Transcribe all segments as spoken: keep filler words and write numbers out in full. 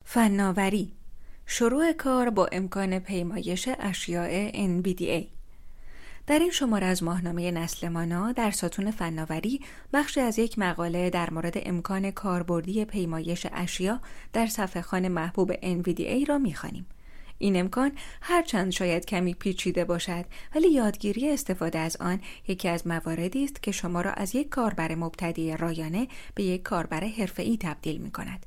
فناوری، شروع کار با امکان پیمایش اشیاء ان وی دی ای. در این شماره از ماهنامه نسل مانا در ستون فناوری بخشی از یک مقاله در مورد امکان کاربردی پیمایش اشیا در صفحه‌خوان محبوب ان وی دی ای را می‌خوانیم. این امکان هرچند شاید کمی پیچیده باشد، ولی یادگیری استفاده از آن یکی از مواردی است که شما را از یک کاربر مبتدی رایانه به یک کاربر حرفه‌ای تبدیل می‌کند.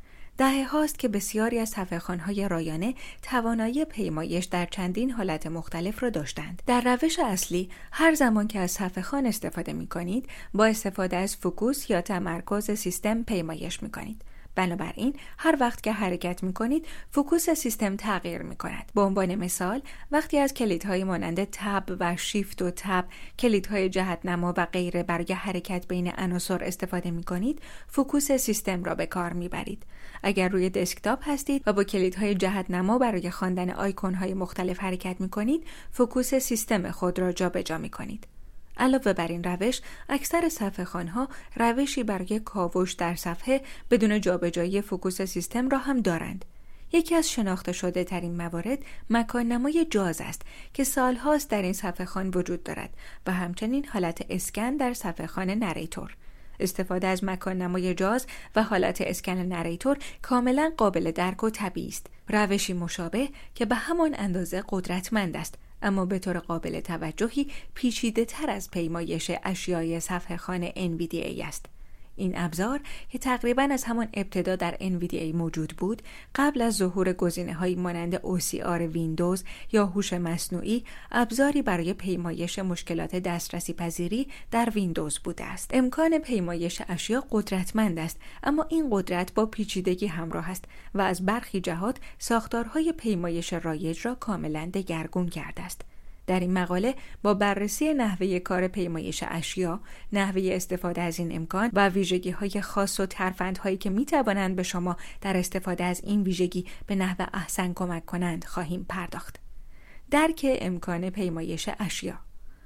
دهه هاست که بسیاری از صفحه‌خوان‌های رایانه توانایی پیمایش در چندین حالت مختلف را داشتند. در روش اصلی، هر زمان که از صفحه‌خوان استفاده می‌کنید، با استفاده از فوکوس یا تمرکز سیستم پیمایش می‌کنید. بنابراین هر وقت که حرکت می‌کنید، فوکوس سیستم تغییر می‌کند. به عنوان مثال، وقتی از کلیدهای مانند تب و شیفت و تب، کلیدهای جهت‌نما و غیره برای حرکت بین عناصر استفاده می‌کنید، فوکوس سیستم را به کار می‌برید. اگر روی دسکتاپ هستید و با کلیدهای جهت‌نما برای خواندن آیکون‌های مختلف حرکت می‌کنید، فوکوس سیستم خود را جابجا می‌کنید. علاوه بر این روش، اکثر صفحه‌خوان‌ها روشی برای کاوش در صفحه بدون جابجایی فوکوس سیستم را هم دارند. یکی از شناخته شده ترین موارد مکان نمای جاز است که سالهاست در این صفحه‌خوان وجود دارد و همچنین حالت اسکن در صفحه‌خوان نریتور. استفاده از مکان نمای جاز و حالت اسکن نریتور کاملا قابل درک و طبیعی است. روشی مشابه که به همان اندازه قدرتمند است، اما به طور قابل توجهی پیچیده تر از پیمایش اشیای صفحه‌خوان ان وی دی ای است. این ابزار که تقریباً از همان ابتدا در ان وی دی ای موجود بود، قبل از ظهور گزینه‌هایی مانند او سی آر ویندوز یا هوش مصنوعی، ابزاری برای پیمایش مشکلات دسترسی پذیری در ویندوز بوده است. امکان پیمایش اشیا قدرتمند است، اما این قدرت با پیچیدگی همراه است و از برخی جهات ساختارهای پیمایش رایج را کاملاً دگرگون کرده است. در این مقاله با بررسی نحوه کار پیمایش اشیا، نحوه استفاده از این امکان و ویژگی‌های خاص و ترفندهایی که می‌توانند به شما در استفاده از این ویژگی به نحو احسن کمک کنند خواهیم پرداخت. درک امکان پیمایش اشیا.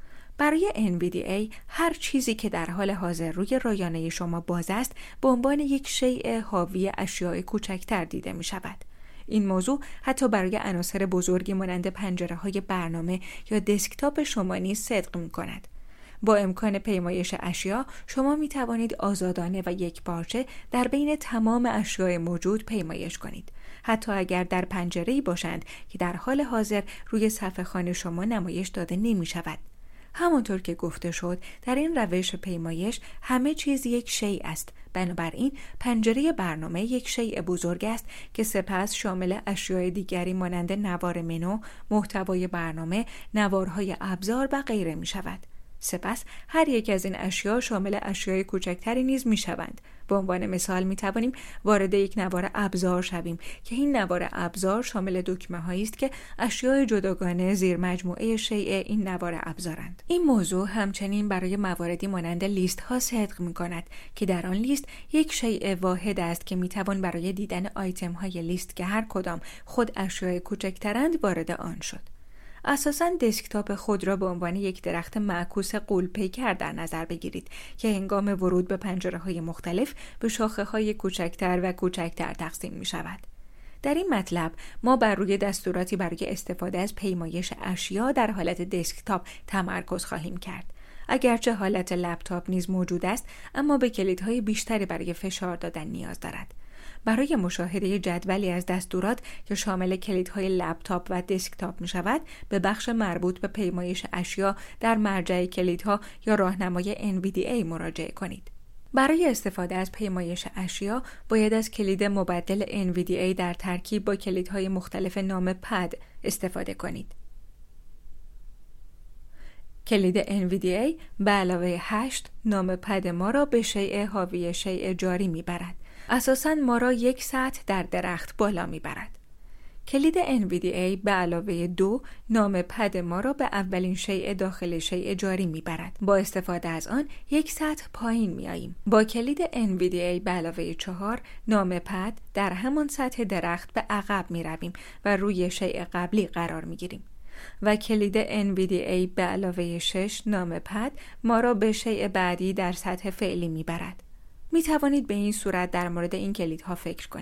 برای ان وی دی ای هر چیزی که در حال حاضر روی رایانه شما باز است، به عنوان یک شیء حاوی اشیاء کوچکتر دیده می‌شود. این موضوع حتی برای عناصر بزرگی مانند پنجره‌های برنامه یا دسکتاپ شما نیز صدق می‌کند. با امکان پیمایش اشیا، شما می‌توانید آزادانه و یکپارچه در بین تمام اشیاء موجود پیمایش کنید، حتی اگر در پنجره‌ای باشند که در حال حاضر روی صفحه‌خوان شما نمایش داده نمی‌شود. همانطور که گفته شد، در این روش پیمایش همه چیز یک شیء است. بنابراین پنجره برنامه یک شیء بزرگ است که سپس شامل اشیاء دیگری مانند نوار منو، محتوای برنامه، نوارهای ابزار و غیره می شود. سپس هر یک از این اشیا شامل اشیاء کوچکتری نیز می شوند. به عنوان مثال می توانیم وارد یک نوار ابزار شویم که این نوار ابزار شامل دکمه هایی است که اشیاء جداگانه زیر مجموعه شیء این نوار ابزارند. این موضوع همچنین برای مواردی مانند لیست ها صدق می کند که در آن لیست یک شیء واحد است که می توان برای دیدن آیتم های لیست که هر کدام خود اشیاء کوچکترند وارد آن شد. اساساً دسکتاپ خود را به عنوان یک درخت معکوس غول‌پیکر در نظر بگیرید که هنگام ورود به پنجره‌های مختلف به شاخه‌های کوچکتر و کوچکتر تقسیم می‌شود. در این مطلب ما بر روی دستوراتی برای استفاده از پیمایش اشیا در حالت دسکتاپ تمرکز خواهیم کرد. اگرچه حالت لپتاپ نیز موجود است، اما به کلیدهای بیشتری برای فشار دادن نیاز دارد. برای مشاهده جدولی از دستورات که شامل کلیدهای لپتاپ و دسکتاپ می شود، به بخش مربوط به پیمایش اشیا در مرجع کلیدها یا راهنمای ان وی دی ای مراجعه کنید. برای استفاده از پیمایش اشیا، باید از کلید مبدل ان وی دی ای در ترکیب با کلیدهای مختلف نام پد استفاده کنید. کلید ان وی دی ای به علاوه هشت نام پد ما را به شیء حاوی شیء جاری می برد. اساساً ما را یک سطح در درخت بالا می برد. کلید ان وی دی ای به علاوه دو نام پد ما را به اولین شیء داخل شیء جاری می برد. با استفاده از آن یک سطح پایین می آییم. با کلید ان وی دی ای به علاوه چهار نام پد در همان سطح درخت به عقب می رویم و روی شیء قبلی قرار می گیریم. و کلید ان وی دی ای به علاوه شش نام پد ما را به شیء بعدی در سطح فعلی می برد. می توانید به این صورت در مورد این کلیدها فکر کنید.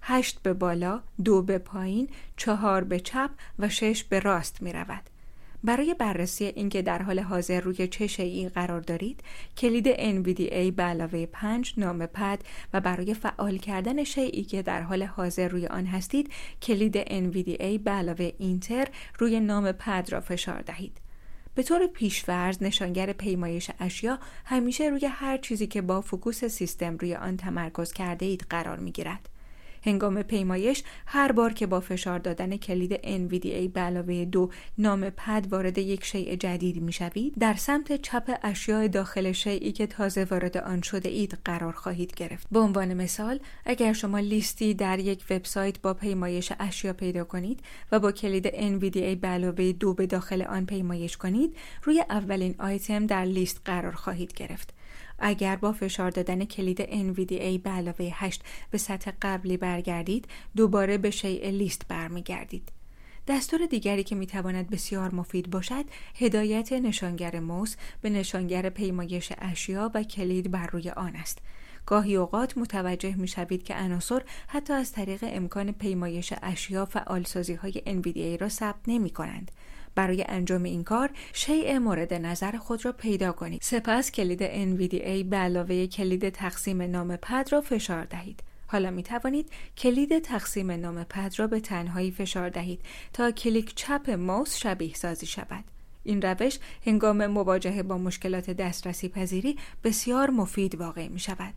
هشت به بالا، دو به پایین، چهار به چپ و شش به راست می رود. برای بررسی اینکه در حال حاضر روی چه شیئی قرار دارید، کلید ان وی دی ای به علاوه پنج نام پد و برای فعال کردن شیئی که در حال حاضر روی آن هستید، کلید ان وی دی ای به علاوه اینتر روی نام پد را فشار دهید. به طور پیش‌فرض نشانگر پیمایش اشیا همیشه روی هر چیزی که با فوکوس سیستم روی آن تمرکز کرده اید قرار می‌گیرد. هنگام پیمایش هر بار که با فشار دادن کلید ان وی دی ای به علاوه دو نام پد وارد یک شیء جدید می‌شوید، در سمت چپ اشیاء داخل شیئی که تازه وارد آن شده اید قرار خواهید گرفت. به عنوان مثال، اگر شما لیستی در یک وبسایت با پیمایش اشیا پیدا کنید و با کلید ان وی دی ای به علاوه دو به داخل آن پیمایش کنید، روی اولین آیتم در لیست قرار خواهید گرفت. اگر با فشار دادن کلید ان وی دی ای به علاوه هشت به سطح قبلی برگردید، دوباره به شیء لیست برمیگردید. دستور دیگری که میتواند بسیار مفید باشد، هدایت نشانگر موس به نشانگر پیمایش اشیا و کلید بر روی آن است. گاهی اوقات متوجه میشوید که عناصر حتی از طریق امکان پیمایش اشیا فعالسازی های ان وی دی ای را ثبت نمی کنند. برای انجام این کار، شیء مورد نظر خود را پیدا کنید. سپس کلید ان وی دی ای به علاوه کلید تقسیم نام پد را فشار دهید. حالا می توانید کلید تقسیم نام پد را به تنهایی فشار دهید تا کلیک چپ ماوس شبیه سازی شود. این روش هنگام مواجهه با مشکلات دسترسی پذیری بسیار مفید واقع می شود.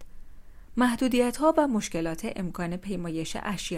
محدودیت‌ها و مشکلات امکان پیمایش اشیا.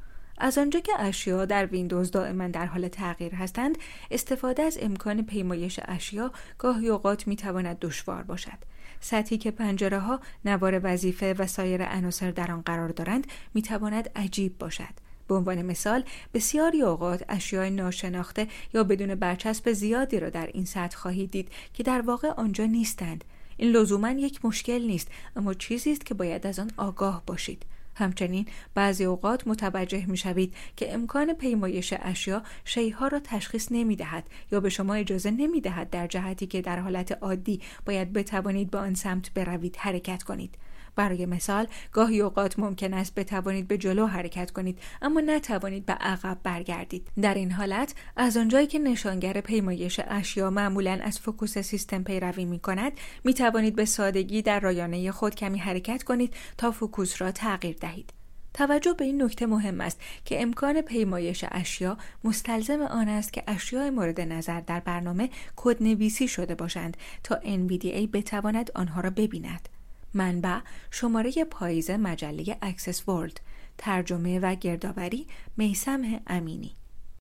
از آنجا که اشیا در ویندوز دائما در حال تغییر هستند، استفاده از امکان پیمایش اشیا گاهی اوقات میتواند دشوار باشد. سطحی که پنجره ها، نوار وظیفه و سایر عناصر در آن قرار دارند میتواند عجیب باشد. به عنوان مثال، بسیاری اوقات اشیاء ناشناخته یا بدون برچسب زیادی را در این سطح خواهید دید که در واقع آنجا نیستند. این لزوما یک مشکل نیست، اما چیزی است که باید از آن آگاه باشید. همچنین بعضی اوقات متوجه می‌شوید که امکان پیمایش اشیا شیءها را تشخیص نمی‌دهد یا به شما اجازه نمی‌دهد در جهتی که در حالت عادی باید بتوانید به آن سمت بروید حرکت کنید. برای مثال، گاهی اوقات ممکن است بتوانید به جلو حرکت کنید اما نتوانید به عقب برگردید. در این حالت، از آنجایی که نشانگر پیمایش اشیا معمولاً از فوکوس سیستم پیروی می‌کند، می‌توانید به سادگی در رایانه خود کمی حرکت کنید تا فوکوس را تغییر دهید. توجه به این نکته مهم است که امکان پیمایش اشیا مستلزم آن است که اشیاء مورد نظر در برنامه کدنویسی شده باشند تا ان وی دی ای بتواند آنها را ببیند. منبع: شماره پاییز مجله اکسس ورلد. ترجمه و گردآوری: میثم امینی.